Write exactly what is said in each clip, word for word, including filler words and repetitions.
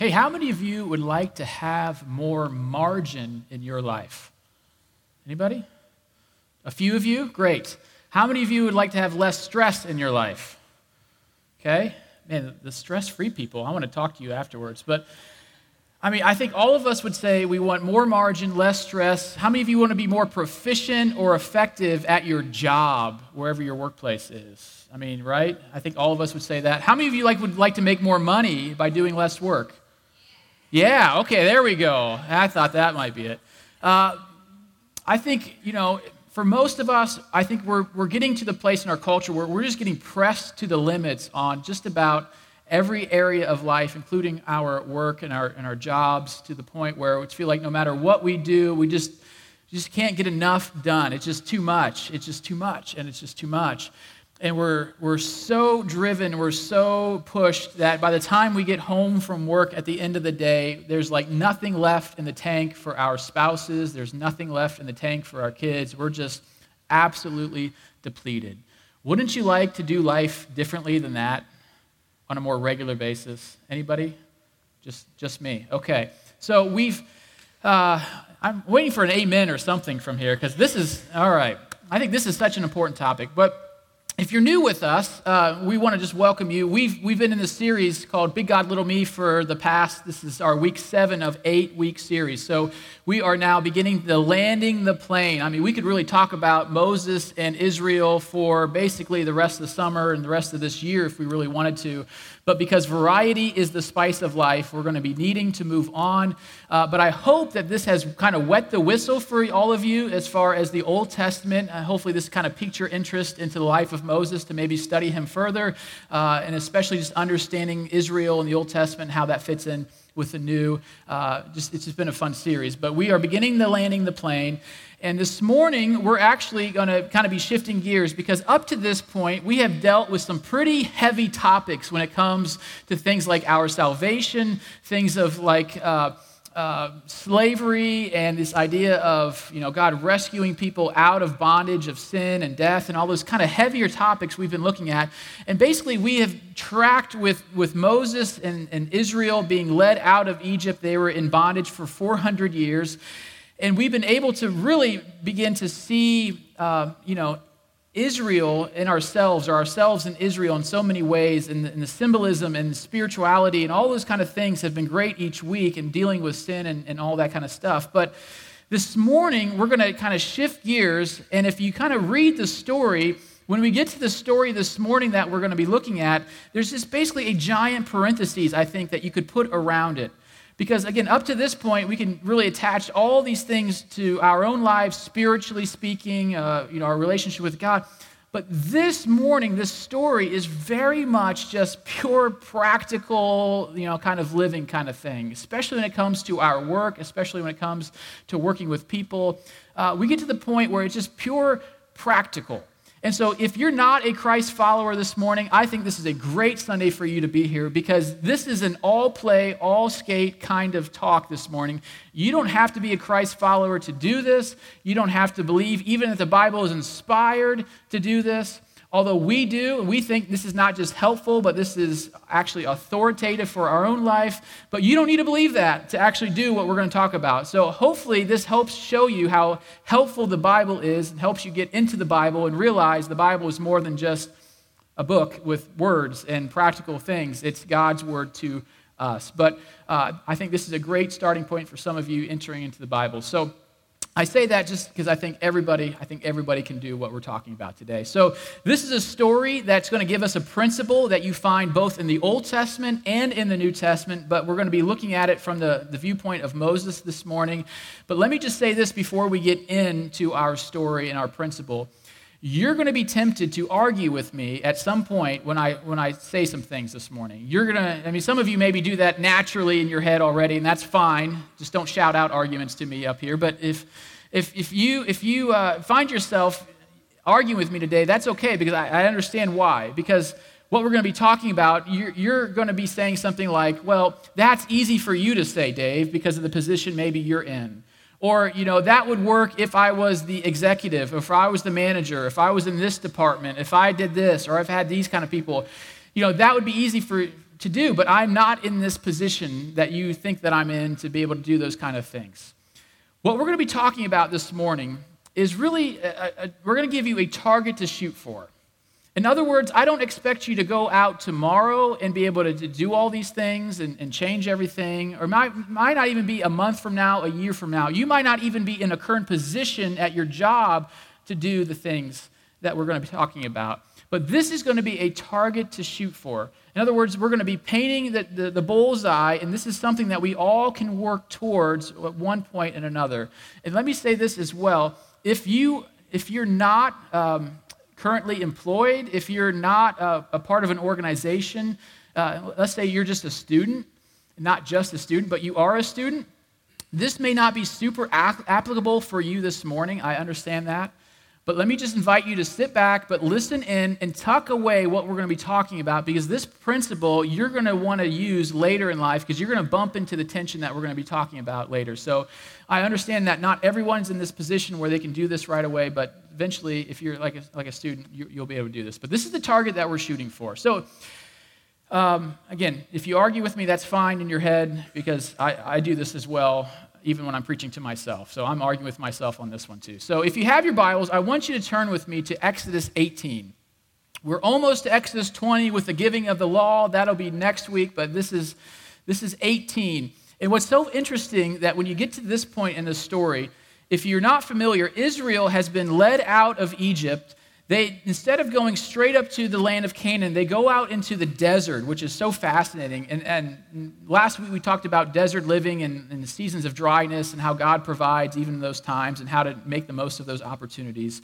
Hey, how many of you would like to have more margin in your life? Anybody? A few of you? Great. How many of you would like to have less stress in your life? Okay. Man, the stress-free people, I want to talk to you afterwards. But, I mean, I think all of us would say we want more margin, less stress. How many of you want to be more proficient or effective at your job, wherever your workplace is? I mean, right? I think all of us would say that. How many of you like would like to make more money by doing less work? Yeah, okay, there we go. I thought that might be it. Uh, I think, you know, for most of us, I think we're we're getting to the place in our culture where we're just getting pressed to the limits on just about every area of life, including our work and our and our jobs, to the point where we feel like no matter what we do, we just just can't get enough done. It's just too much. It's just too much, and it's just too much. And we're we're so driven, we're so pushed that by the time we get home from work at the end of the day, there's like nothing left in the tank for our spouses. There's nothing left in the tank for our kids. We're just absolutely depleted. Wouldn't you like to do life differently than that on a more regular basis? Anybody? Just just me. Okay. So we've, uh, I'm waiting for an amen or something from here because this is, all right. I think this is such an important topic. But if you're new with us, uh, we want to just welcome you. We've we've been in this series called Big God, Little Me for the past, this is our week seven of eight-week series. So we are now beginning the landing the plane. I mean, we could really talk about Moses and Israel for basically the rest of the summer and the rest of this year if we really wanted to. But because variety is the spice of life, we're going to be needing to move on. Uh, but I hope that this has kind of wet the whistle for all of you as far as the Old Testament. Uh, hopefully this kind of piqued your interest into the life of Moses to maybe study him further, uh, and especially just understanding Israel and the Old Testament, how that fits in with the new. Uh, just It's just been a fun series. But we are beginning the landing the plane. And this morning, we're actually going to kind of be shifting gears because up to this point, we have dealt with some pretty heavy topics when it comes to things like our salvation, things of like uh, uh, slavery, and this idea of, you know, God rescuing people out of bondage of sin and death, and all those kind of heavier topics we've been looking at. And basically, we have tracked with, with Moses and, and Israel being led out of Egypt. They were in bondage for four hundred years. And we've been able to really begin to see, uh, you know, Israel in ourselves, or ourselves in Israel in so many ways, and the, and the symbolism and the spirituality and all those kind of things have been great each week in dealing with sin and, and all that kind of stuff. But this morning, we're going to kind of shift gears, and if you kind of read the story, when we get to the story this morning that we're going to be looking at, there's just basically a giant parentheses, I think, that you could put around it. Because, again, up to this point, we can really attach all these things to our own lives, spiritually speaking, uh, you know, our relationship with God. But this morning, this story is very much just pure practical, you know, kind of living kind of thing, especially when it comes to our work, especially when it comes to working with people. Uh, we get to the point where it's just pure practical. And so if you're not a Christ follower this morning, I think this is a great Sunday for you to be here because this is an all-play, all-skate kind of talk this morning. You don't have to be a Christ follower to do this. You don't have to believe even that the Bible is inspired to do this. Although we do, we think this is not just helpful, but this is actually authoritative for our own life. But you don't need to believe that to actually do what we're going to talk about. So hopefully this helps show you how helpful the Bible is and helps you get into the Bible and realize the Bible is more than just a book with words and practical things. It's God's word to us. But uh, I think this is a great starting point for some of you entering into the Bible. So I say that just because I think everybody, I think everybody can do what we're talking about today. So this is a story that's going to give us a principle that you find both in the Old Testament and in the New Testament, but we're going to be looking at it from the, the viewpoint of Moses this morning. But let me just say this before we get into our story and our principle. You're going to be tempted to argue with me at some point when I when I say some things this morning. You're going to, I mean, some of you maybe do that naturally in your head already, and that's fine. Just don't shout out arguments to me up here. But if if if you if you uh, find yourself arguing with me today, that's okay because I, I understand why. Because what we're going to be talking about, you're, you're going to be saying something like, well, that's easy for you to say, Dave, because of the position maybe you're in. Or, you know, that would work if I was the executive, if I was the manager, if I was in this department, if I did this, or I've had these kind of people. You know, that would be easy for to do, but I'm not in this position that you think that I'm in to be able to do those kind of things. What we're going to be talking about this morning is really, a, a, we're going to give you a target to shoot for. In other words, I don't expect you to go out tomorrow and be able to, to do all these things and, and change everything, or might, might not even be a month from now, a year from now. You might not even be in a current position at your job to do the things that we're going to be talking about. But this is going to be a target to shoot for. In other words, we're going to be painting the, the, the bullseye, and this is something that we all can work towards at one point and another. And let me say this as well. If, you, if you're not um, currently employed, if you're not a, a part of an organization, uh, let's say you're just a student, not just a student, but you are a student, this may not be super ap- applicable for you this morning. I understand that. But let me just invite you to sit back, but listen in and tuck away what we're going to be talking about, because this principle you're going to want to use later in life, because you're going to bump into the tension that we're going to be talking about later. So I understand that not everyone's in this position where they can do this right away, but eventually, if you're like a, like a student, you, you'll be able to do this. But this is the target that we're shooting for. So um, again, if you argue with me, that's fine in your head, because I, I do this as well, even when I'm preaching to myself. So I'm arguing with myself on this one too. So if you have your Bibles, I want you to turn with me to Exodus eighteen. We're almost to Exodus twenty with the giving of the law. That'll be next week, but this is this is eighteen. And what's so interesting that when you get to this point in the story, if you're not familiar, Israel has been led out of Egypt. They, instead of going straight up to the land of Canaan, they go out into the desert, which is so fascinating. And, and last week we talked about desert living and, and the seasons of dryness and how God provides even in those times and how to make the most of those opportunities.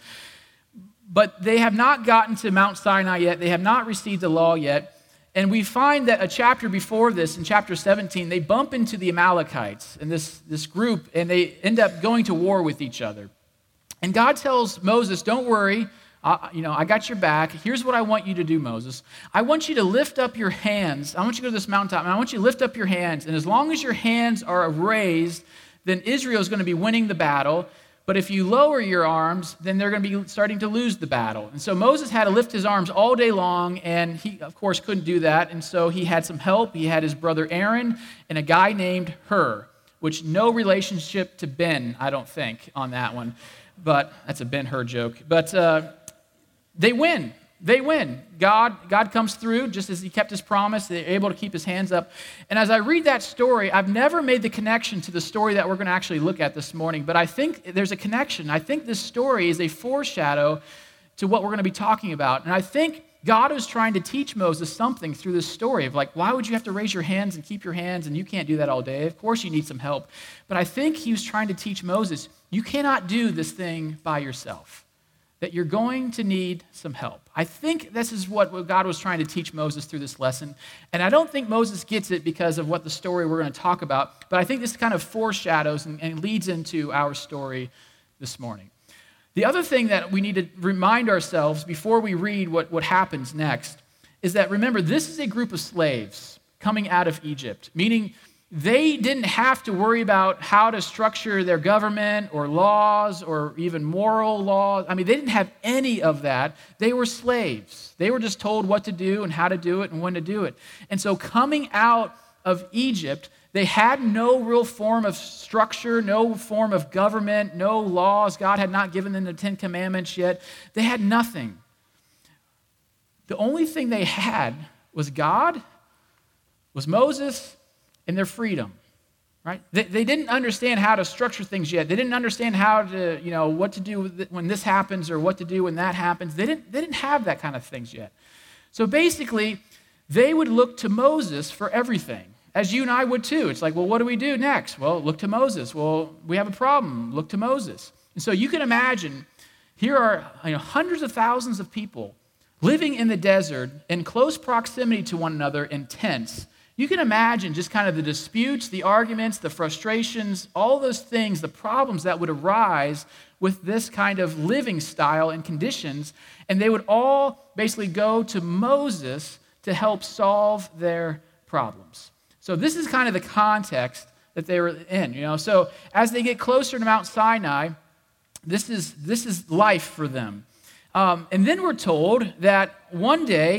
But they have not gotten to Mount Sinai yet. They have not received the law yet. And we find that a chapter before this, in chapter seventeen, they bump into the Amalekites and this, this group, and they end up going to war with each other. And God tells Moses, don't worry, Uh, you know, I got your back. Here's what I want you to do, Moses. I want you to lift up your hands. I want you to go to this mountaintop, and I want you to lift up your hands. And as long as your hands are raised, then Israel is going to be winning the battle. But if you lower your arms, then they're going to be starting to lose the battle. And so Moses had to lift his arms all day long, and he, of course, couldn't do that. And so he had some help. He had his brother Aaron and a guy named Hur, which no relationship to Ben, I don't think, on that one. But that's a Ben-Hur joke. But uh, they win. They win. God, God comes through just as he kept his promise. They're able to keep his hands up. And as I read that story, I've never made the connection to the story that we're going to actually look at this morning, but I think there's a connection. I think this story is a foreshadow to what we're going to be talking about. And I think God was trying to teach Moses something through this story of like, why would you have to raise your hands and keep your hands, and you can't do that all day? Of course you need some help. But I think he was trying to teach Moses, you cannot do this thing by yourself, that you're going to need some help. I think this is what God was trying to teach Moses through this lesson. And I don't think Moses gets it because of what the story we're going to talk about, but I think this kind of foreshadows and, and leads into our story this morning. The other thing that we need to remind ourselves before we read what, what happens next is that, remember, this is a group of slaves coming out of Egypt, meaning they didn't have to worry about how to structure their government or laws or even moral laws. I mean, they didn't have any of that. They were slaves. They were just told what to do and how to do it and when to do it. And so coming out of Egypt, they had no real form of structure, no form of government, no laws. God had not given them the Ten Commandments yet. They had nothing. The only thing they had was God, was Moses, and their freedom, right? They, they didn't understand how to structure things yet. They didn't understand how to, you know, what to do when this happens or what to do when that happens. They didn't, they didn't have that kind of things yet. So basically, they would look to Moses for everything, as you and I would too. It's like, well, what do we do next? Well, look to Moses. Well, we have a problem. Look to Moses. And so you can imagine, here are you know, hundreds of thousands of people living in the desert in close proximity to one another in tents. You can imagine just kind of the disputes, the arguments, the frustrations, all those things, the problems that would arise with this kind of living style and conditions, and they would all basically go to Moses to help solve their problems. So this is kind of the context that they were in, you know. So as they get closer to Mount Sinai, this is this is life for them. Um, and then we're told that one day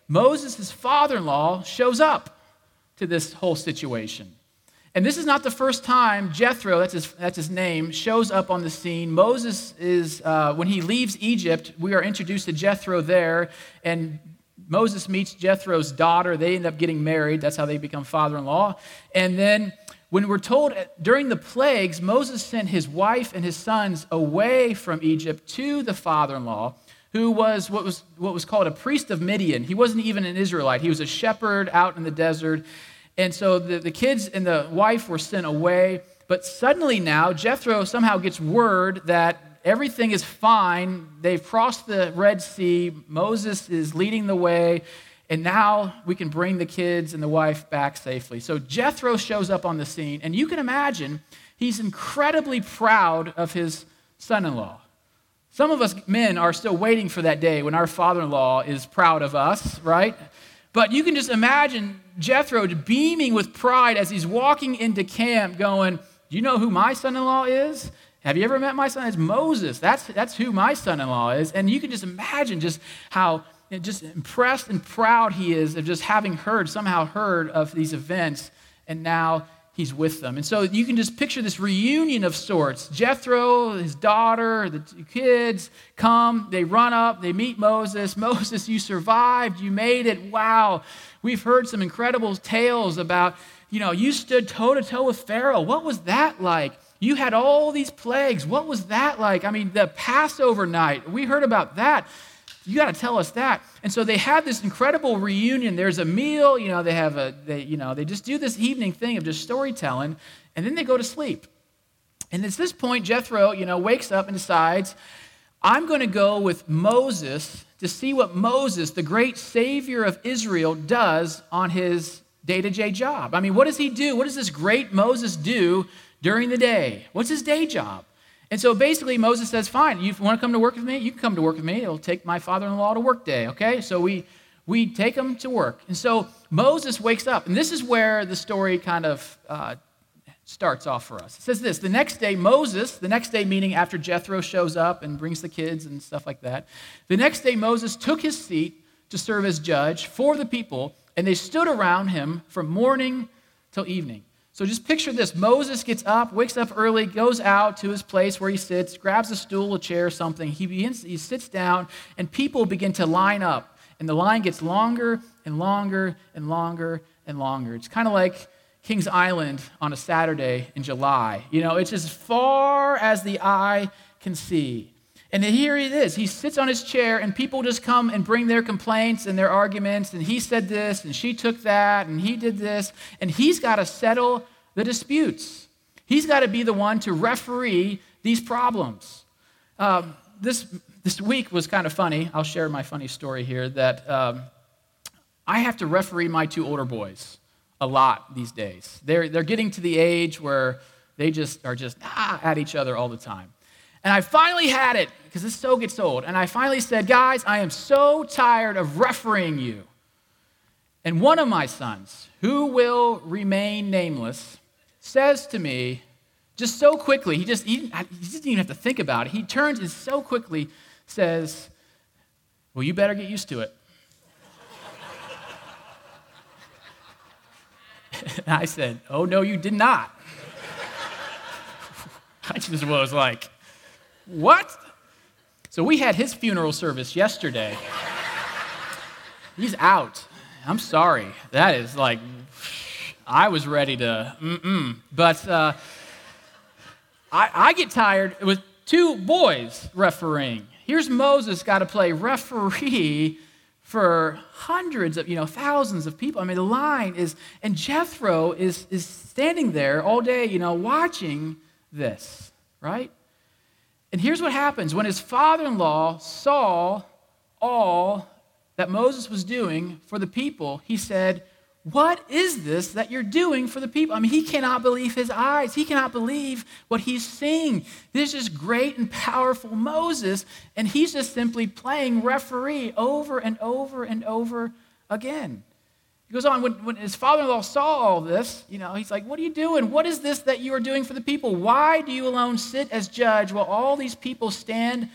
Moses' father-in-law shows up to this whole situation. And this is not the first time Jethro, that's his, that's his name, shows up on the scene. Moses is, uh, when he leaves Egypt, we are introduced to Jethro there, and Moses meets Jethro's daughter. They end up getting married. That's how they become father-in-law. And then when we're told during the plagues, Moses sent his wife and his sons away from Egypt to the father-in-law, who was what was what was called a priest of Midian. He wasn't even an Israelite. He was a shepherd out in the desert. And so the, the kids and the wife were sent away. But suddenly now, Jethro somehow gets word that everything is fine. They've crossed the Red Sea. Moses is leading the way. And now we can bring the kids and the wife back safely. So Jethro shows up on the scene. And you can imagine he's incredibly proud of his son-in-law. Some of us men are still waiting for that day when our father-in-law is proud of us, right? But you can just imagine Jethro beaming with pride as he's walking into camp going, do you know who my son-in-law is? Have you ever met my son? It's Moses. That's, that's who my son-in-law is. And you can just imagine just how just impressed and proud he is of just having heard, somehow heard of these events, and now he's with them. And so you can just picture this reunion of sorts. Jethro, his daughter, the two kids come, they run up, they meet Moses. Moses, you survived, you made it. Wow. We've heard some incredible tales about, you know, you stood toe-to-toe with Pharaoh. What was that like? You had all these plagues. What was that like? I mean, the Passover night, we heard about that. You got to tell us that. And so they have this incredible reunion. There's a meal, you know, they have a, they, you know, they just do this evening thing of just storytelling, and then they go to sleep. And at this point, Jethro, you know, wakes up and decides, I'm going to go with Moses to see what Moses, the great savior of Israel, does on his day-to-day job. I mean, what does he do? What does this great Moses do during the day? What's his day job? And so basically Moses says, fine, you want to come to work with me? You can come to work with me. It'll take my father-in-law to work day, okay? So we we take him to work. And so Moses wakes up, and this is where the story kind of uh, starts off for us. It says this, the next day Moses, the next day meaning after Jethro shows up and brings the kids and stuff like that, the next day Moses took his seat to serve as judge for the people, and they stood around him from morning till evening. So just picture this. Moses gets up, wakes up early, goes out to his place where he sits, grabs a stool, a chair, something. He begins, he sits down, and people begin to line up. And the line gets longer and longer and longer and longer. It's kind of like Kings Island on a Saturday in July. You know, it's as far as the eye can see. And here it is. He sits on his chair, and people just come and bring their complaints and their arguments, and he said this, and she took that, and he did this, and he's got to settle the disputes. He's got to be the one to referee these problems. Um, this, this week was kind of funny. I'll share my funny story here, that um, I have to referee my two older boys a lot these days. They're, they're getting to the age where they just are just ah, at each other all the time. And I finally had it, because this so gets old, and I finally said, guys, I am so tired of refereeing you. And one of my sons, who will remain nameless, says to me, just so quickly, he just he, he doesn't even have to think about it. He turns and so quickly says, well, you better get used to it. And I said, oh, no, you did not. I just was like, what? So we had his funeral service yesterday. He's out. I'm sorry. That is like, I was ready to, mm-mm. But uh, I, I get tired with two boys refereeing. Here's Moses got to play referee for hundreds of, you know, thousands of people. I mean, the line is, and Jethro is, is standing there all day, you know, watching this, right? And here's what happens. When his father-in-law saw all that Moses was doing for the people, he said, what is this that you're doing for the people? I mean, he cannot believe his eyes. He cannot believe what he's seeing. This is great and powerful Moses, and he's just simply playing referee over and over and over again. He goes on, when, when his father-in-law saw all this, you know, he's like, what are you doing? What is this that you are doing for the people? Why do you alone sit as judge while all these people stand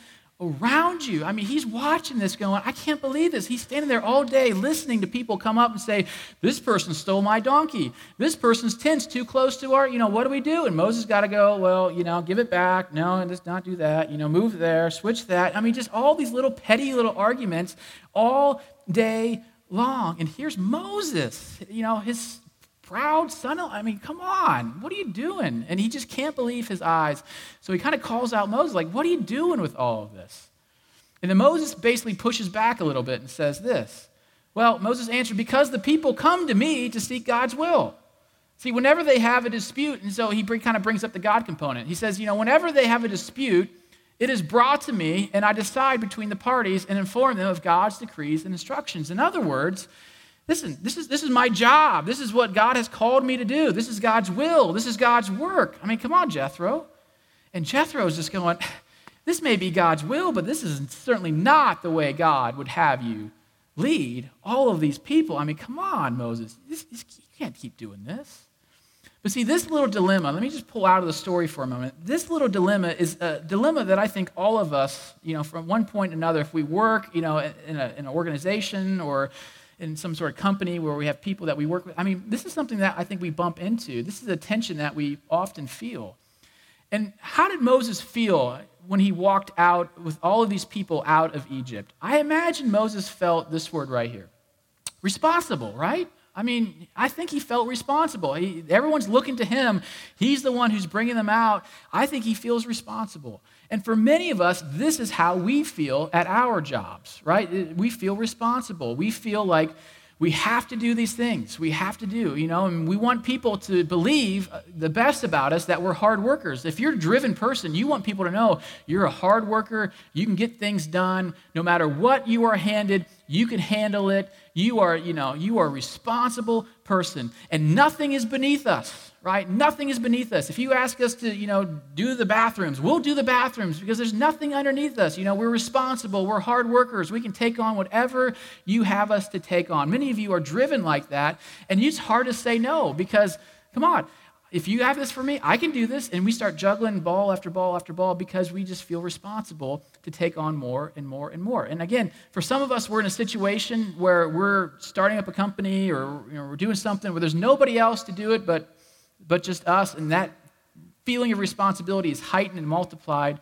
around you. I mean, he's watching this going, I can't believe this. He's standing there all day listening to people come up and say, this person stole my donkey. This person's tent's too close to our, you know, what do we do? And Moses got to go, well, you know, give it back. No, let's not do that. You know, move there, switch that. I mean, just all these little petty little arguments all day long. And here's Moses, you know, his proud son. I mean, come on, what are you doing? And he just can't believe his eyes. So he kind of calls out Moses, like, what are you doing with all of this? And then Moses basically pushes back a little bit and says this. Well, Moses answered, because the people come to me to seek God's will. See, whenever they have a dispute, and so he kind of brings up the God component. He says, you know, whenever they have a dispute, it is brought to me, and I decide between the parties and inform them of God's decrees and instructions. In other words, listen, this is, this is my job. This is what God has called me to do. This is God's will. This is God's work. I mean, come on, Jethro. And Jethro is just going, this may be God's will, but this is certainly not the way God would have you lead all of these people. I mean, come on, Moses. This, this, you can't keep doing this. But see, this little dilemma, let me just pull out of the story for a moment. This little dilemma is a dilemma that I think all of us, you know, from one point to another, if we work, you know, in, a, in an organization or in some sort of company where we have people that we work with. I mean, this is something that I think we bump into. This is a tension that we often feel. And how did Moses feel when he walked out with all of these people out of Egypt? I imagine Moses felt this word right here. Responsible, right? I mean, I think he felt responsible. He, everyone's looking to him. He's the one who's bringing them out. I think he feels responsible. And for many of us, this is how we feel at our jobs, right? We feel responsible. We feel like we have to do these things. We have to do, you know, and we want people to believe the best about us, that we're hard workers. If you're a driven person, you want people to know you're a hard worker. You can get things done. No matter what you are handed, you can handle it. You are, you know, you are a responsible person, and nothing is beneath us, right? Nothing is beneath us. If you ask us to, you know, do the bathrooms, we'll do the bathrooms because there's nothing underneath us. You know, we're responsible. We're hard workers. We can take on whatever you have us to take on. Many of you are driven like that, and it's hard to say no because, come on, if you have this for me, I can do this. And we start juggling ball after ball after ball because we just feel responsible to take on more and more and more. And again, for some of us, we're in a situation where we're starting up a company or, you know, we're doing something where there's nobody else to do it but, but just us. And that feeling of responsibility is heightened and multiplied.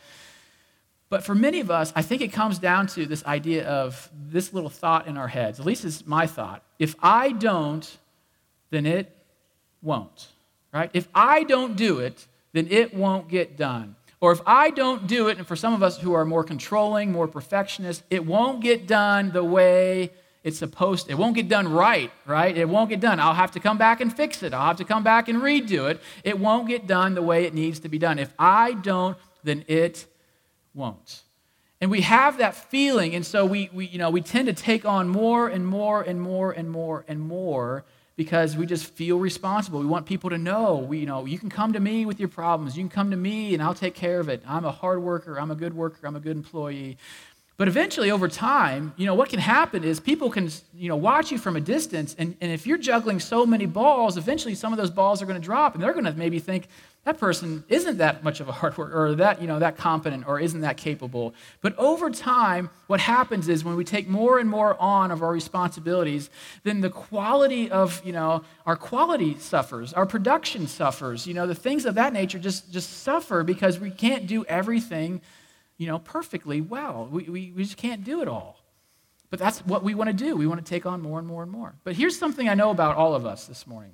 But for many of us, I think it comes down to this idea of this little thought in our heads. At least it's my thought. If I don't, then it won't. Right? If I don't do it, then it won't get done. Or if I don't do it, and for some of us who are more controlling, more perfectionists, it won't get done the way it's supposed to. It won't get done right, right? It won't get done. I'll have to come back and fix it. I'll have to come back and redo it. It won't get done the way it needs to be done. If I don't, then it won't. And we have that feeling, and so we, we, you know, we tend to take on more and more and more and more and more because we just feel responsible. We want people to know, we, you know, you can come to me with your problems. You can come to me and I'll take care of it. I'm a hard worker. I'm a good worker. I'm a good employee. But eventually, over time, you know, what can happen is people can, you know, watch you from a distance, and, and if you're juggling so many balls, eventually some of those balls are going to drop, and they're going to maybe think, that person isn't that much of a hard worker, or that, you know, that competent, or isn't that capable. But over time, what happens is when we take more and more on of our responsibilities, then the quality of, you know, our quality suffers, our production suffers, you know, the things of that nature just, just suffer because we can't do everything, you know, perfectly well. We, we, we just can't do it all. But that's what we want to do. We want to take on more and more and more. But here's something I know about all of us this morning.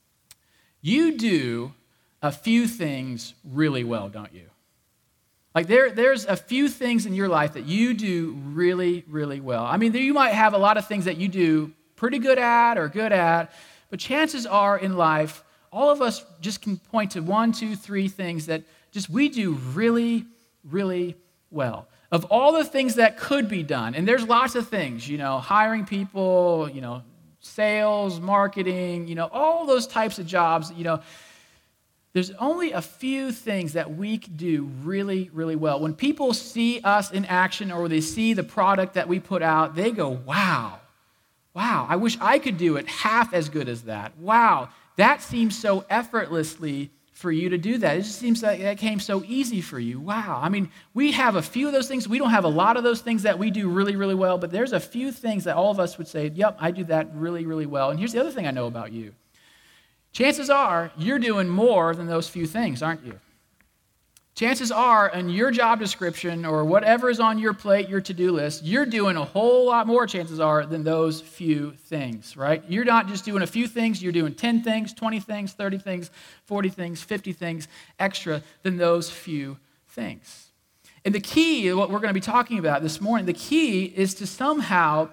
You do a few things really well, don't you? Like there, there's a few things in your life that you do really, really well. I mean, you might have a lot of things that you do pretty good at or good at, but chances are in life, all of us just can point to one, two, three things that just we do really, really well. Of all the things that could be done, and there's lots of things, you know, hiring people, you know, sales, marketing, you know, all those types of jobs, you know, there's only a few things that we do really, really well. When people see us in action or they see the product that we put out, they go, wow, wow, I wish I could do it half as good as that. Wow, that seems so effortlessly for you to do that. It just seems like that came so easy for you. Wow. I mean, we have a few of those things. We don't have a lot of those things that we do really, really well, but there's a few things that all of us would say, yep, I do that really, really well. And here's the other thing I know about you. Chances are you're doing more than those few things, aren't you? Chances are in your job description or whatever is on your plate, your to-do list, you're doing a whole lot more, chances are, than those few things, right? You're not just doing a few things, you're doing ten things, twenty things, thirty things, forty things, fifty things extra than those few things. And the key, what we're going to be talking about this morning, the key is to somehow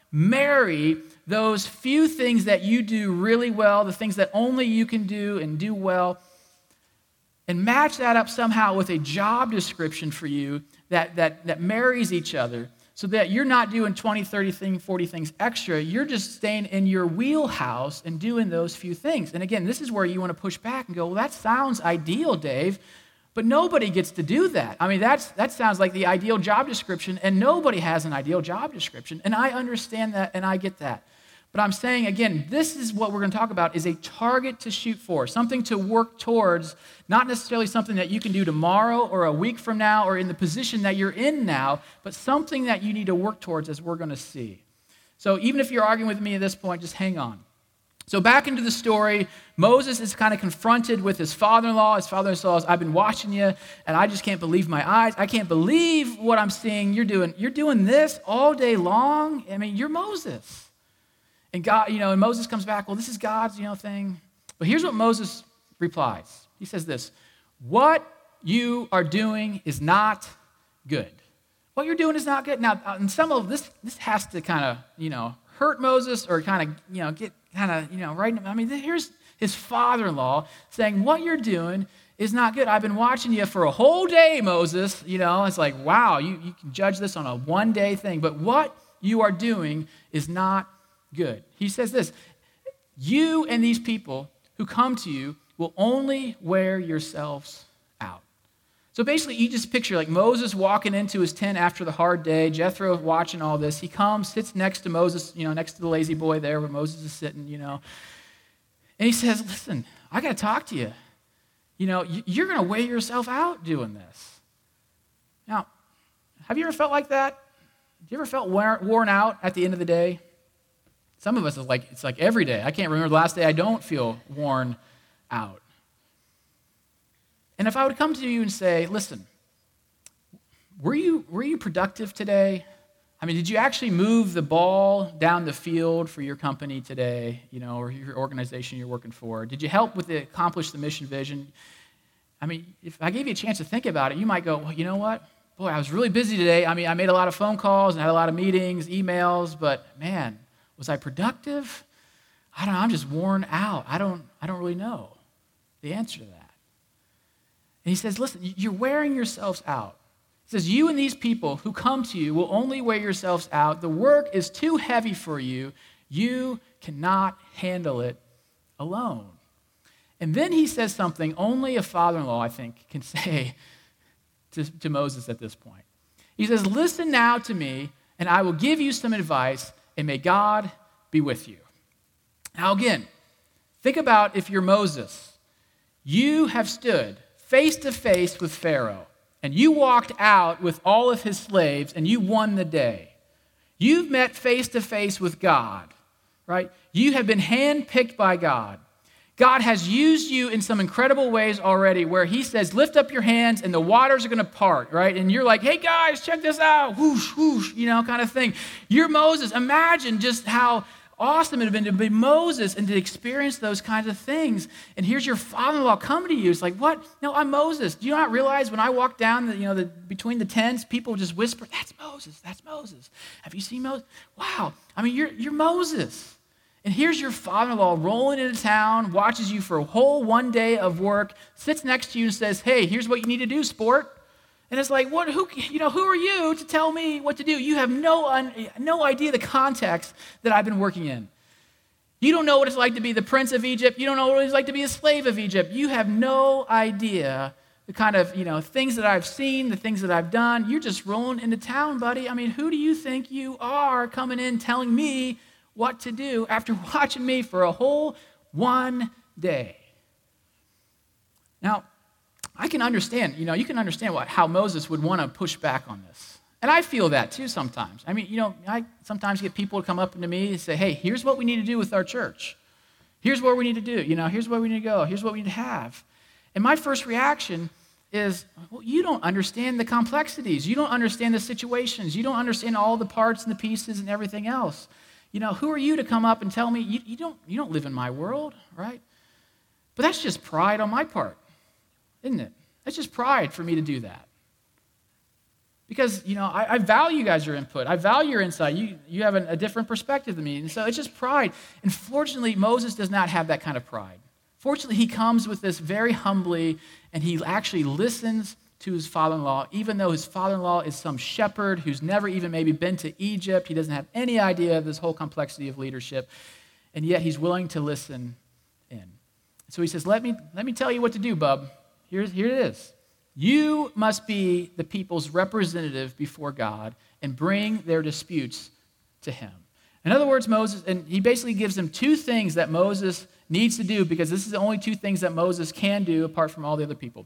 marry those few things that you do really well, the things that only you can do and do well, and match that up somehow with a job description for you that, that, that marries each other so that you're not doing twenty, thirty, forty things extra. You're just staying in your wheelhouse and doing those few things. And again, this is where you want to push back and go, well, that sounds ideal, Dave, but nobody gets to do that. I mean, that's, that sounds like the ideal job description, and nobody has an ideal job description. And I understand that, and I get that. But I'm saying, again, this is what we're going to talk about, is a target to shoot for, something to work towards, not necessarily something that you can do tomorrow or a week from now or in the position that you're in now, but something that you need to work towards, as we're going to see. So even if you're arguing with me at this point, just hang on. So back into the story, Moses is kind of confronted with his father-in-law. His father-in-law says, I've been watching you, and I just can't believe my eyes. I can't believe what I'm seeing. You're doing, you're doing this all day long? I mean, you're Moses. And God, you know, and Moses comes back, well, this is God's, you know, thing. But here's what Moses replies. He says this, what you are doing is not good. What you're doing is not good. Now, and some of this, this has to kind of, you know, hurt Moses or kind of, you know, get kind of, you know, right. I mean, here's his father-in-law saying, what you're doing is not good. I've been watching you for a whole day, Moses. You know, it's like, wow, you, you can judge this on a one-day thing. But what you are doing is not good. He says this, you and these people who come to you will only wear yourselves out. So basically, you just picture like Moses walking into his tent after the hard day, Jethro watching all this. He comes, sits next to Moses, you know, next to the lazy boy there where Moses is sitting, you know. And he says, listen, I got to talk to you. You know, you're going to wear yourself out doing this. Now, have you ever felt like that? Have you ever felt worn out at the end of the day? Some of us, is like it's like every day. I can't remember the last day I don't feel worn out. And if I would come to you and say, listen, were you, were you productive today? I mean, did you actually move the ball down the field for your company today, you know, or your organization you're working for? Did you help with the accomplish the mission vision? I mean, if I gave you a chance to think about it, you might go, well, you know what? Boy, I was really busy today. I mean, I made a lot of phone calls and had a lot of meetings, emails, but man, was I productive? I don't know. I'm just worn out. I don't, I don't really know the answer to that. And he says, listen, you're wearing yourselves out. He says, you and these people who come to you will only wear yourselves out. The work is too heavy for you. You cannot handle it alone. And then he says something only a father-in-law, I think, can say to, to Moses at this point. He says, listen now to me, and I will give you some advice, and may God be with you. Now again, think about if you're Moses. You have stood face to face with Pharaoh, and you walked out with all of his slaves, and you won the day. You've met face to face with God, right? You have been handpicked by God. God has used you in some incredible ways already where he says, lift up your hands and the waters are going to part, right? And you're like, hey guys, check this out, whoosh, whoosh, you know, kind of thing. You're Moses. Imagine just how awesome it would have been to be Moses and to experience those kinds of things. And here's your father-in-law coming to you. It's like, what? No, I'm Moses. Do you not realize when I walk down the, you know, the, between the tents, people just whisper, that's Moses, that's Moses. Have you seen Moses? Wow. I mean, you're, you're Moses. And here's your father-in-law rolling into town, watches you for a whole one day of work, sits next to you and says, hey, here's what you need to do, sport. And it's like, what? Who? You know, who are you to tell me what to do? You have no, un, no idea the context that I've been working in. You don't know what it's like to be the prince of Egypt. You don't know what it's like to be a slave of Egypt. You have no idea the kind of, you know, things that I've seen, the things that I've done. You're just rolling into town, buddy. I mean, who do you think you are coming in telling me what to do after watching me for a whole one day? Now, I can understand, you know, you can understand what, how Moses would want to push back on this. And I feel that too sometimes. I mean, you know, I sometimes get people to come up to me and say, hey, here's what we need to do with our church. Here's what we need to do. You know, here's where we need to go. Here's what we need to have. And my first reaction is, well, you don't understand the complexities. You don't understand the situations. You don't understand all the parts and the pieces and everything else. You know, who are you to come up and tell me, you, you don't, you don't live in my world, right? But that's just pride on my part, isn't it? That's just pride for me to do that. Because, you know, I, I value guys your input. I value your insight. You, you have a, a different perspective than me. And so it's just pride. And fortunately, Moses does not have that kind of pride. Fortunately, he comes with this very humbly, and he actually listens to his father-in-law, even though his father-in-law is some shepherd who's never even maybe been to Egypt. He doesn't have any idea of this whole complexity of leadership. And yet he's willing to listen in. So he says, let me, let me tell you what to do, bub. Here's, here it is. You must be the people's representative before God and bring their disputes to him. In other words, Moses, and he basically gives them two things that Moses needs to do, because this is the only two things that Moses can do apart from all the other people.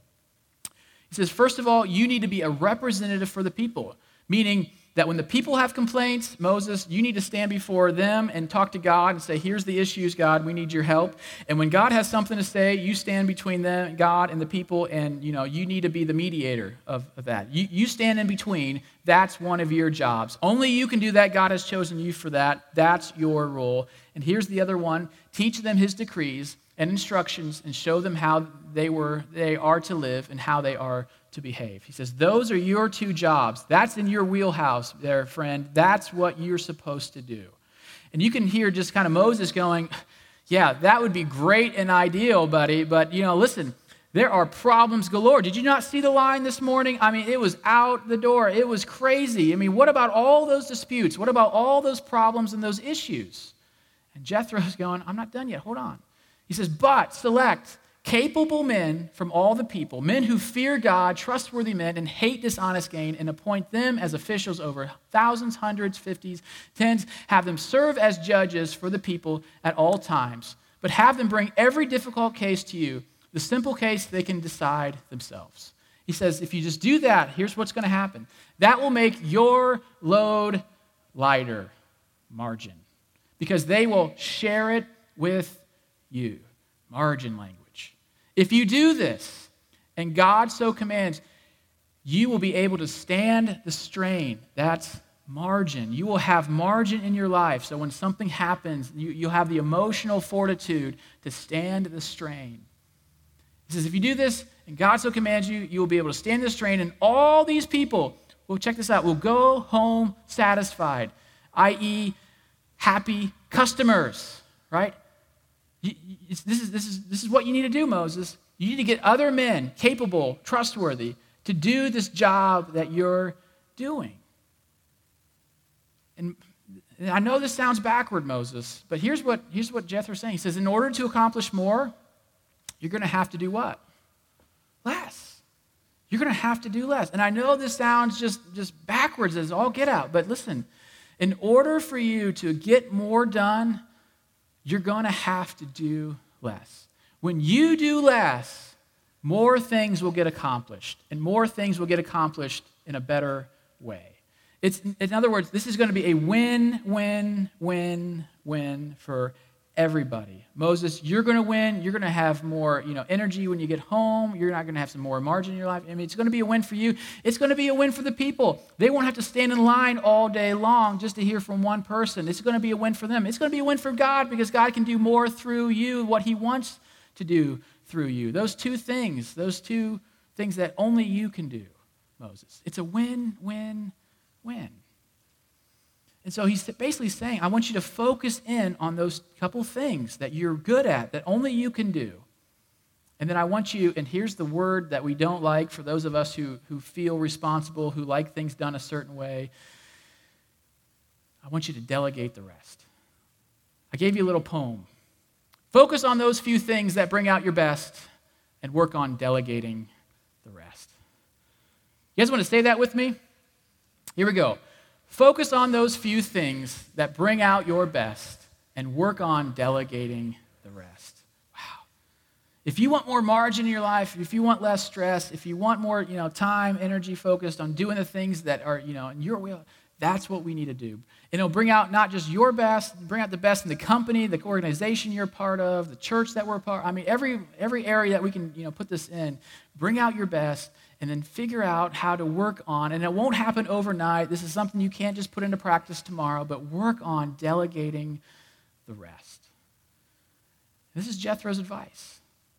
He says, first of all, you need to be a representative for the people, meaning that when the people have complaints, Moses, you need to stand before them and talk to God and say, here's the issues, God, we need your help. And when God has something to say, you stand between them, God, and the people, and you know you need to be the mediator of, of that. You, you stand in between. That's one of your jobs. Only you can do that. God has chosen you for that. That's your role. And here's the other one. Teach them his decrees and instructions and show them how they were they are to live and how they are to behave. He says, those are your two jobs. That's in your wheelhouse there, friend. That's what you're supposed to do. And you can hear just kind of Moses going, yeah, that would be great and ideal, buddy, but, you know, listen, there are problems galore. Did you not see the line this morning? I mean, it was out the door. It was crazy. I mean, what about all those disputes? What about all those problems and those issues? And Jethro's going, I'm not done yet. Hold on. He says, but select capable men from all the people, men who fear God, trustworthy men, and hate dishonest gain, and appoint them as officials over thousands, hundreds, fifties, tens. Have them serve as judges for the people at all times, but have them bring every difficult case to you, the simple case they can decide themselves. He says, if you just do that, here's what's going to happen. That will make your load lighter, margin, because they will share it with you. Margin language. If you do this, and God so commands, you will be able to stand the strain. That's margin. You will have margin in your life. So when something happens, you, you'll have the emotional fortitude to stand the strain. He says, if you do this, and God so commands you, you will be able to stand the strain, and all these people, well, check this out, will go home satisfied, that is happy customers, right? This is, this, is, this is what you need to do, Moses. You need to get other men, capable, trustworthy, to do this job that you're doing. And I know this sounds backward, Moses, but here's what, here's what Jethro's saying. He says, in order to accomplish more, you're going to have to do what? Less. You're going to have to do less. And I know this sounds just, just backwards as all get out, but listen, in order for you to get more done, you're going to have to do less. When you do less, more things will get accomplished, and more things will get accomplished in a better way. It's, in other words, this is going to be a win, win, win, win for everybody. Moses, you're going to win. You're going to have more, you know, energy when you get home. You're not going to have some more margin in your life. I mean, it's going to be a win for you. It's going to be a win for the people. They won't have to stand in line all day long just to hear from one person. It's going to be a win for them. It's going to be a win for God, because God can do more through you, what he wants to do through you. Those two things, those two things that only you can do, Moses. It's a win, win, win. And so he's basically saying, I want you to focus in on those couple things that you're good at, that only you can do. And then I want you, and here's the word that we don't like for those of us who, who feel responsible, who like things done a certain way. I want you to delegate the rest. I gave you a little poem. Focus on those few things that bring out your best and work on delegating the rest. You guys want to say that with me? Here we go. Focus on those few things that bring out your best and work on delegating the rest. Wow. If you want more margin in your life, if you want less stress, if you want more, you know, time, energy focused on doing the things that are, you know, in your will, that's what we need to do. And it'll bring out not just your best, bring out the best in the company, the organization you're part of, the church that we're part of. I mean, every every area that we can, you know, put this in, bring out your best, and then figure out how to work on. And it won't happen overnight. This is something you can't just put into practice tomorrow, but work on delegating the rest. This is Jethro's advice.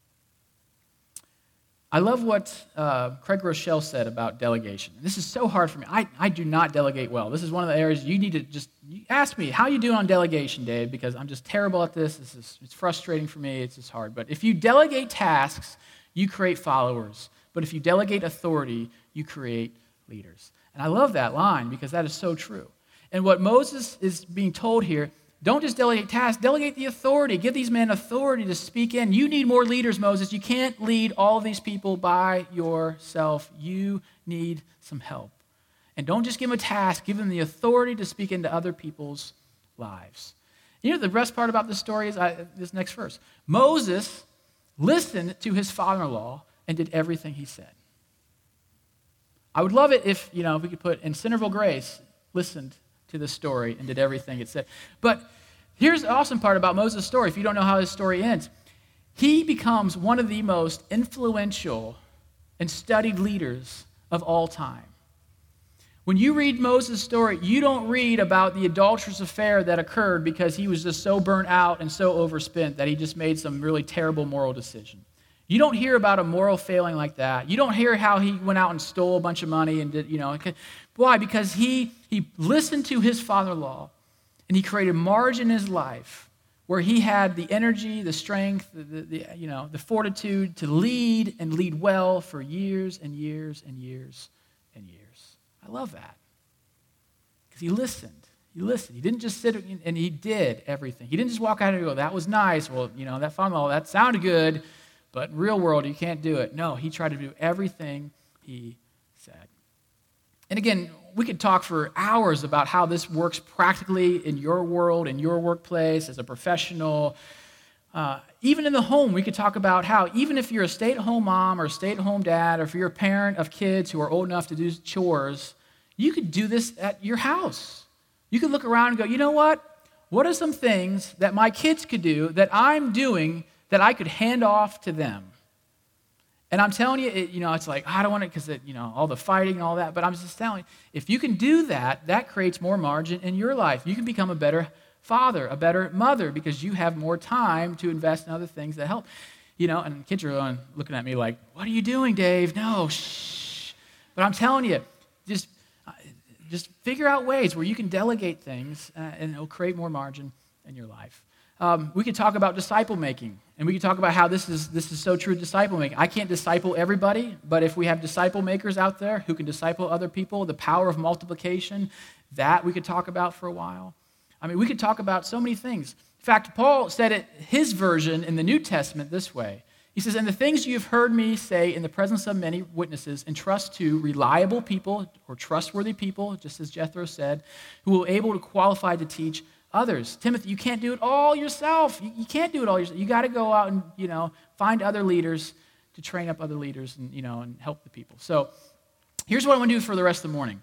I love what uh, Craig Rochelle said about delegation. This is so hard for me. I, I do not delegate well. This is one of the areas you need to just you ask me, how you doing on delegation, Dave? Because I'm just terrible at this. This is it's frustrating for me. It's just hard. But if you delegate tasks, you create followers. But if you delegate authority, you create leaders. And I love that line because that is so true. And what Moses is being told here, don't just delegate tasks, delegate the authority. Give these men authority to speak in. You need more leaders, Moses. You can't lead all of these people by yourself. You need some help. And don't just give them a task, give them the authority to speak into other people's lives. You know the best part about this story is I, this next verse. Moses listened to his father-in-law and did everything he said. I would love it if, you know, if we could put in Centerville Grace, listened to the story and did everything it said. But here's the awesome part about Moses' story, if you don't know how his story ends. He becomes one of the most influential and studied leaders of all time. When you read Moses' story, you don't read about the adulterous affair that occurred because he was just so burnt out and so overspent that he just made some really terrible moral decision. You don't hear about a moral failing like that. You don't hear how he went out and stole a bunch of money and did, you know. Why? Because he, he listened to his father-in-law and he created margin in his life where he had the energy, the strength, the, the, the, you know, the fortitude to lead and lead well for years and years and years and years. I love that because he listened. He listened. He didn't just sit and he did everything. He didn't just walk out and go, that was nice. Well, you know, that father-in-law, that sounded good. But in real world, you can't do it. No, he tried to do everything he said. And again, we could talk for hours about how this works practically in your world, in your workplace, as a professional. Uh, even in the home, we could talk about how even if you're a stay-at-home mom or a stay-at-home dad, or if you're a parent of kids who are old enough to do chores, you could do this at your house. You could look around and go, you know what? What are some things that my kids could do that I'm doing that I could hand off to them? And I'm telling you, it, you know, it's like, I don't want it because, you know, all the fighting and all that, but I'm just telling you, if you can do that, that creates more margin in your life. You can become a better father, a better mother, because you have more time to invest in other things that help. You know, and kids are looking at me like, what are you doing, Dave? No, shh. But I'm telling you, just, just figure out ways where you can delegate things uh, and it'll create more margin in your life. Um, we could talk about disciple making, and we could talk about how this is this is so true. Disciple making. I can't disciple everybody, but if we have disciple makers out there who can disciple other people, the power of multiplication, that we could talk about for a while. I mean, we could talk about so many things. In fact, Paul said it his version in the New Testament this way. He says, "And the things you have heard me say in the presence of many witnesses, entrust to reliable people or trustworthy people, just as Jethro said, who are able to qualify to teach others." Timothy, you can't do it all yourself. You, you can't do it all yourself. You got to go out and, you know, find other leaders to train up other leaders and, you know, and help the people. So here's what I want to do for the rest of the morning.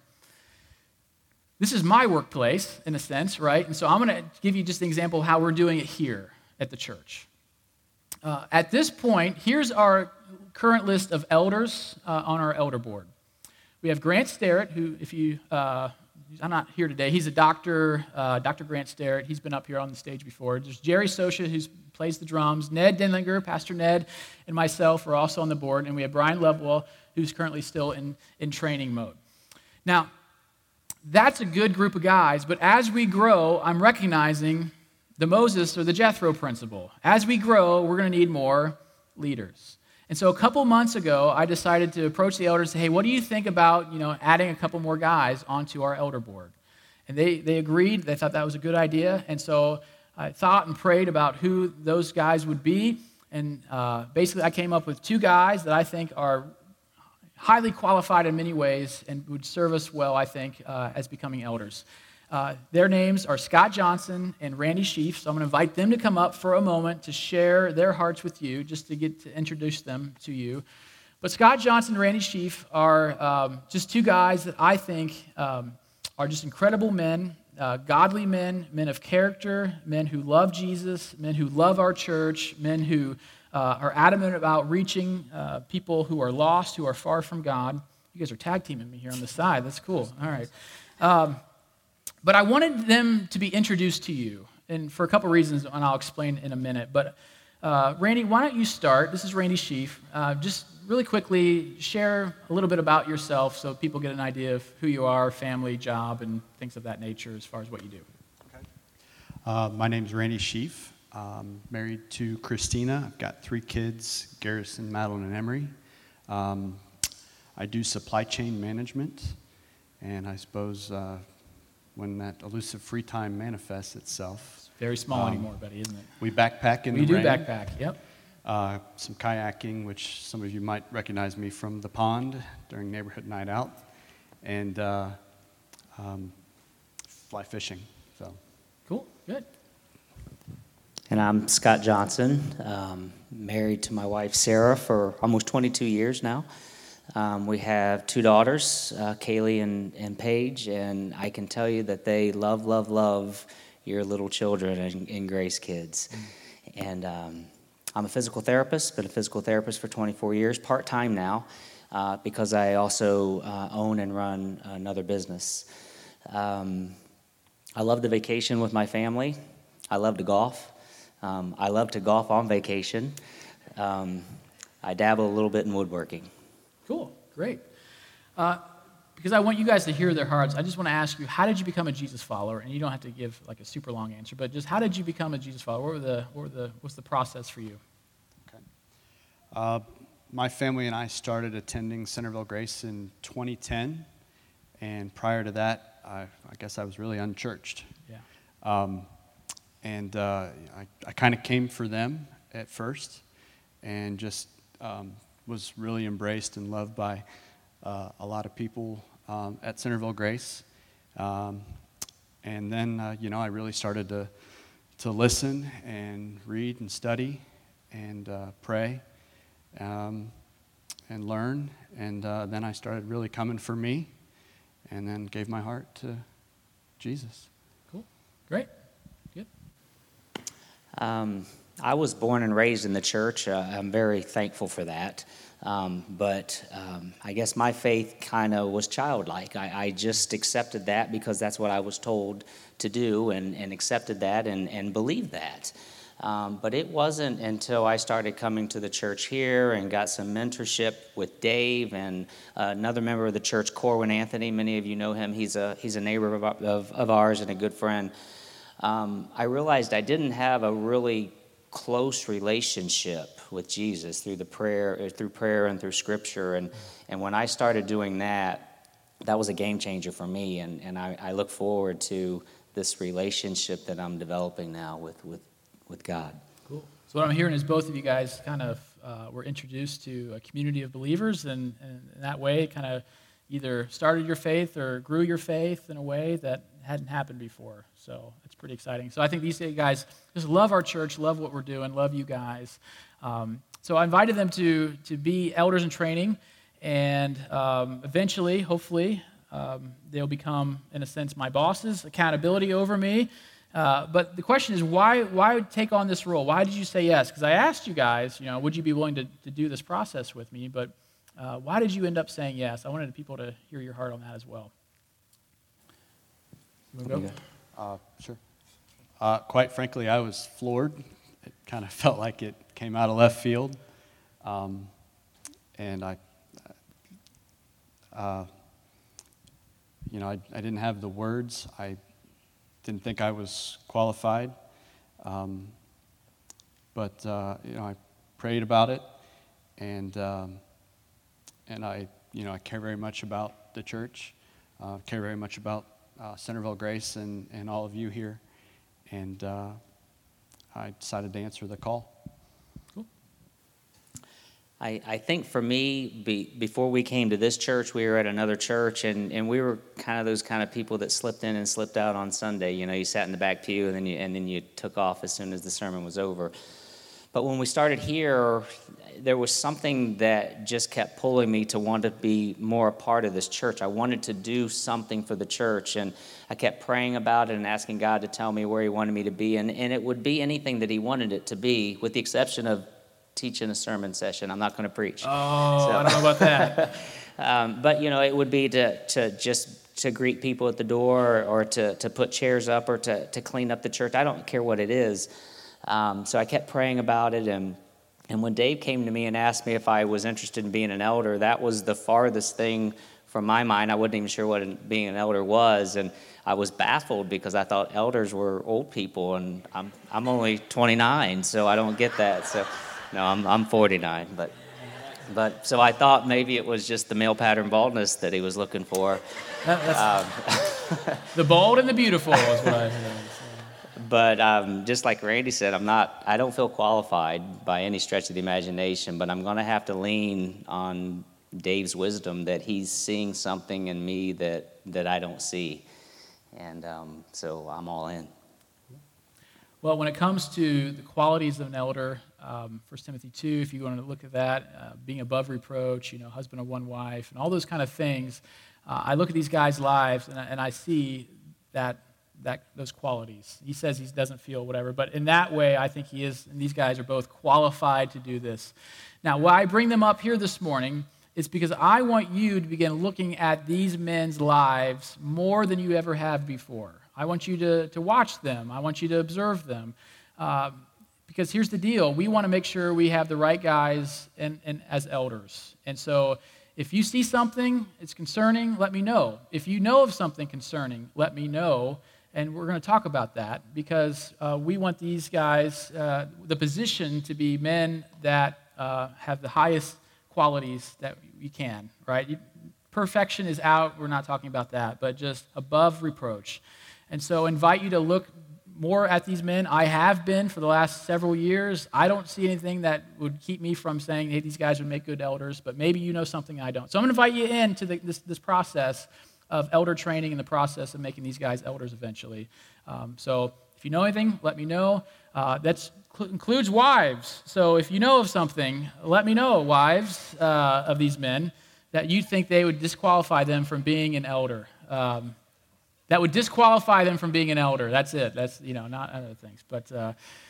This is my workplace, in a sense, right? And so I'm going to give you just an example of how we're doing it here at the church. Uh, at this point, here's our current list of elders uh, on our elder board. We have Grant Starrett, who, if you... Uh, I'm not here today. He's a doctor, uh, Doctor Grant Starrett. He's been up here on the stage before. There's Jerry Sosha, who plays the drums. Ned Denlinger, Pastor Ned, and myself are also on the board. And we have Brian Lovewell, who's currently still in, in training mode. Now, that's a good group of guys, but as we grow, I'm recognizing the Moses or the Jethro principle. As we grow, we're going to need more leaders. And so a couple months ago, I decided to approach the elders and say, hey, what do you think about, you know, adding a couple more guys onto our elder board? And they, they agreed. They thought that was a good idea. And so I thought and prayed about who those guys would be. And uh, basically, I came up with two guys that I think are highly qualified in many ways and would serve us well, I think, uh, as becoming elders. Uh, their names are Scott Johnson and Randy Sheaf, so I'm going to invite them to come up for a moment to share their hearts with you, just to get to introduce them to you. But Scott Johnson and Randy Sheaf are um, just two guys that I think um, are just incredible men, uh, godly men, men of character, men who love Jesus, men who love our church, men who uh, are adamant about reaching uh, people who are lost, who are far from God. You guys are tag teaming me here on the side. That's cool. All right. Um, but I wanted them to be introduced to you, and for a couple reasons, and I'll explain in a minute. But uh, Randy, why don't you start? This is Randy Sheaf. Uh, just really quickly share a little bit about yourself so people get an idea of who you are, family, job, and things of that nature as far as what you do. Okay. Uh, my name is Randy Sheaf. I'm married to Christina. I've got three kids, Garrison, Madeline, and Emery. Um, I do supply chain management, and I suppose uh, when that elusive free time manifests itself. It's very small um, anymore, buddy, isn't it? We backpack in we the rain. We do backpack, yep. Uh, some kayaking, which some of you might recognize me from the pond during neighborhood night out, and uh, um, fly fishing. So, cool, good. And I'm Scott Johnson, um, married to my wife Sarah for almost twenty-two years now. Um, we have two daughters, uh, Kaylee and, and Paige, and I can tell you that they love, love, love your little children and, and Grace kids. Mm. And um, I'm a physical therapist, been a physical therapist for twenty-four years, part-time now, uh, because I also uh, own and run another business. Um, I love to vacation with my family. I love to golf. Um, I love to golf on vacation. Um, I dabble a little bit in woodworking. Cool, great. Uh, because I want you guys to hear their hearts, I just want to ask you, how did you become a Jesus follower? And you don't have to give like a super long answer, but just how did you become a Jesus follower? What were the, what were the, what's the process for you? Okay. Uh, my family and I started attending Centerville Grace in twenty ten, and prior to that, I, I guess I was really unchurched. Yeah. Um, and uh, I, I kind of came for them at first, and just um, was really embraced and loved by uh, a lot of people um, at Centerville Grace. Um, and then, uh, you know, I really started to to listen and read and study and uh, pray um, and learn. And uh, then I started really coming for me, and then gave my heart to Jesus. Cool. Great. Good. Um, I was born and raised in the church. Uh, I'm very thankful for that. Um, but um, I guess my faith kind of was childlike. I, I just accepted that because that's what I was told to do, and, and accepted that and, and believed that. Um, but it wasn't until I started coming to the church here and got some mentorship with Dave and uh, another member of the church, Corwin Anthony. Many of you know him. He's a he's a neighbor of, of, of ours and a good friend. Um, I realized I didn't have a really close relationship with Jesus through the prayer, through prayer and through Scripture, and and when I started doing that, that was a game changer for me, and and I, I look forward to this relationship that I'm developing now with with with God. Cool. So what I'm hearing is both of you guys kind of uh, were introduced to a community of believers, and, and in that way, kind of either started your faith or grew your faith in a way that hadn't happened before. So it's pretty exciting. So I think these guys just love our church, love what we're doing, love you guys. Um, so I invited them to to be elders in training, and um, eventually, hopefully, um, they'll become, in a sense, my bosses, accountability over me. Uh, but the question is, why why take on this role? Why did you say yes? Because I asked you guys, you know, would you be willing to, to do this process with me? But uh, why did you end up saying yes? I wanted people to hear your heart on that as well. You want to go? Uh, sure. Uh, quite frankly, I was floored. It kind of felt like it came out of left field. Um, and I, uh, you know, I, I didn't have the words. I didn't think I was qualified. Um, but, uh, you know, I prayed about it. And, um, and I, you know, I care very much about the church. Uh, care very much about Uh, Centerville Grace and, and all of you here, and uh, I decided to answer the call. Cool. I, I think for me, be, before we came to this church, we were at another church, and, and we were kind of those kind of people that slipped in and slipped out on Sunday. You know, you sat in the back pew, and then you, and then you took off as soon as the sermon was over. But when we started here, there was something that just kept pulling me to want to be more a part of this church. I wanted to do something for the church, and I kept praying about it and asking God to tell me where he wanted me to be, and, and it would be anything that he wanted it to be, with the exception of teaching a sermon session. I'm not going to preach. Oh, so. I don't know about that. um, but, you know, it would be to, to just to greet people at the door, or, or to, to put chairs up, or to, to clean up the church. I don't care what it is. Um, so I kept praying about it, and and when Dave came to me and asked me if I was interested in being an elder, that was the farthest thing from my mind. I wasn't even sure what being an elder was, and I was baffled because I thought elders were old people, and I'm I'm only twenty-nine, so I don't get that. So no, I'm I'm forty-nine, but but so I thought maybe it was just the male pattern baldness that he was looking for. That, um, the bold and the beautiful is what I heard. But um, just like Randy said, I'm not. I don't feel qualified by any stretch of the imagination. But I'm going to have to lean on Dave's wisdom, that he's seeing something in me that that I don't see, and um, so I'm all in. Well, when it comes to the qualities of an elder, um, First Timothy two, if you want to look at that, uh, being above reproach, you know, husband of one wife, and all those kind of things, uh, I look at these guys' lives and I, and I see that. That those qualities. He says he doesn't feel whatever, but in that way, I think he is, and these guys are both qualified to do this. Now, why I bring them up here this morning is because I want you to begin looking at these men's lives more than you ever have before. I want you to, to watch them. I want you to observe them. Uh, because here's the deal. We want to make sure we have the right guys in, in, as elders. And so if you see something that's concerning, let me know. If you know of something concerning, let me know. And we're going to talk about that because uh, we want these guys, uh, the position to be men that uh, have the highest qualities that you can, right? You, perfection is out. We're not talking about that, but just above reproach. And so I invite you to look more at these men. I have been for the last several years. I don't see anything that would keep me from saying, hey, these guys would make good elders, but maybe you know something I don't. So I'm going to invite you into the, this, this process of elder training and the process of making these guys elders eventually. Um, so if you know anything, let me know. Uh, that cl- includes wives. So if you know of something, let me know, wives uh, of these men, that you think they would disqualify them from being an elder. Um, that would disqualify them from being an elder. That's it. That's, you know, not other things. But uh,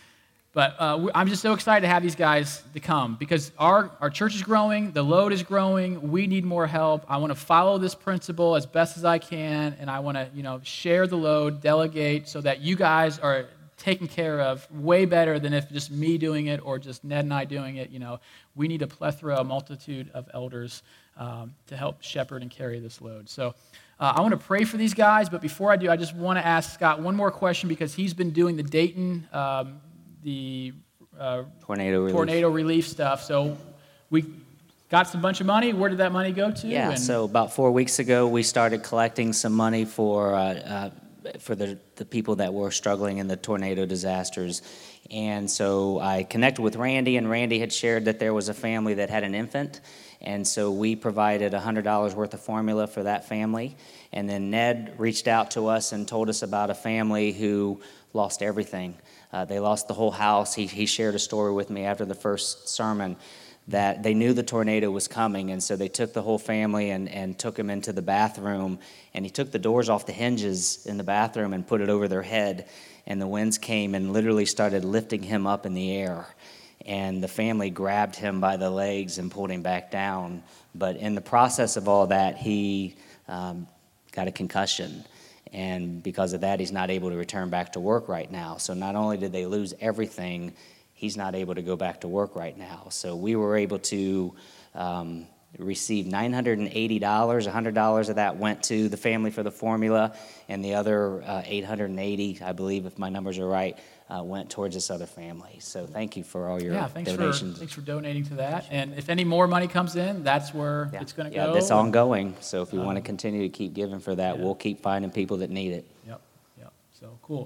But uh, I'm just so excited to have these guys to come because our, our church is growing, the load is growing, we need more help. I want to follow this principle as best as I can, and I want to, you know, share the load, delegate, so that you guys are taken care of way better than if just me doing it or just Ned and I doing it. You know, we need a plethora, a multitude of elders um, to help shepherd and carry this load. So uh, I want to pray for these guys, but before I do, I just want to ask Scott one more question because he's been doing the Dayton um, the uh, tornado relief. tornado relief stuff. So we got some bunch of money. Where did that money go to? Yeah, and so about four weeks ago, we started collecting some money for uh, uh, for the, the people that were struggling in the tornado disasters. And so I connected with Randy, and Randy had shared that there was a family that had an infant. And so we provided one hundred dollars worth of formula for that family. And then Ned reached out to us and told us about a family who lost everything. Uh, they lost the whole house. He, he shared a story with me after the first sermon that they knew the tornado was coming, and so they took the whole family and, and took him into the bathroom, and he took the doors off the hinges in the bathroom and put it over their head, and the winds came and literally started lifting him up in the air, and the family grabbed him by the legs and pulled him back down. But in the process of all that, he um, got a concussion. And because of that, he's not able to return back to work right now. So not only did they lose everything, he's not able to go back to work right now. So we were able to um, receive nine hundred eighty dollars. one hundred dollars of that went to the family for the formula, and the other uh, eight hundred eighty, I believe, if my numbers are right, uh, went towards this other family. So thank you for all your yeah, thanks donations. For, thanks for donating to that. And if any more money comes in, that's where yeah. it's going to yeah, go. Yeah, that's ongoing. So if you um, want to um, continue to keep giving for that, yeah. we'll keep finding people that need it. Yep, yep. So cool.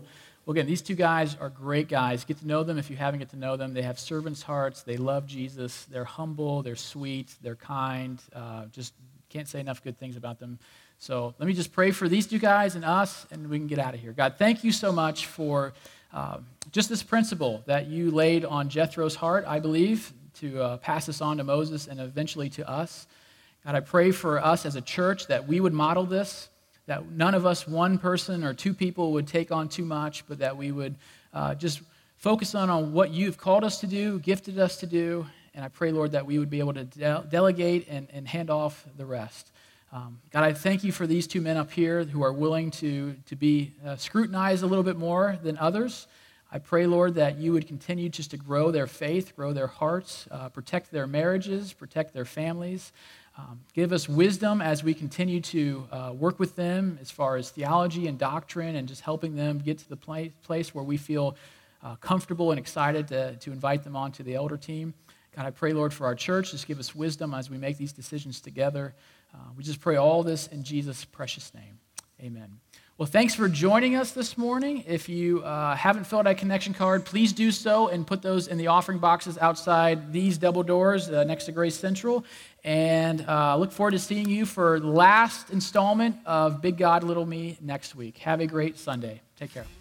Well, again, these two guys are great guys. Get to know them if you haven't get to know them. They have servants' hearts. They love Jesus. They're humble. They're sweet. They're kind. Uh, just can't say enough good things about them. So let me just pray for these two guys and us, and we can get out of here. God, thank you so much for uh, just this principle that you laid on Jethro's heart, I believe, to uh, pass this on to Moses and eventually to us. God, I pray for us as a church that we would model this, that none of us, one person or two people, would take on too much, but that we would uh, just focus on, on what you've called us to do, gifted us to do, and I pray, Lord, that we would be able to de- delegate and, and hand off the rest. Um, God, I thank you for these two men up here who are willing to, to be uh, scrutinized a little bit more than others. I pray, Lord, that you would continue just to grow their faith, grow their hearts, uh, protect their marriages, protect their families. Um, give us wisdom as we continue to uh, work with them as far as theology and doctrine and just helping them get to the place, place where we feel uh, comfortable and excited to, to invite them onto the elder team. God, I pray, Lord, for our church, just give us wisdom as we make these decisions together. Uh, we just pray all this in Jesus' precious name. Amen. Well, thanks for joining us this morning. If you uh, haven't filled out a connection card, please do so and put those in the offering boxes outside these double doors uh, next to Grace Central. And I uh, look forward to seeing you for the last installment of Big God, Little Me next week. Have a great Sunday. Take care.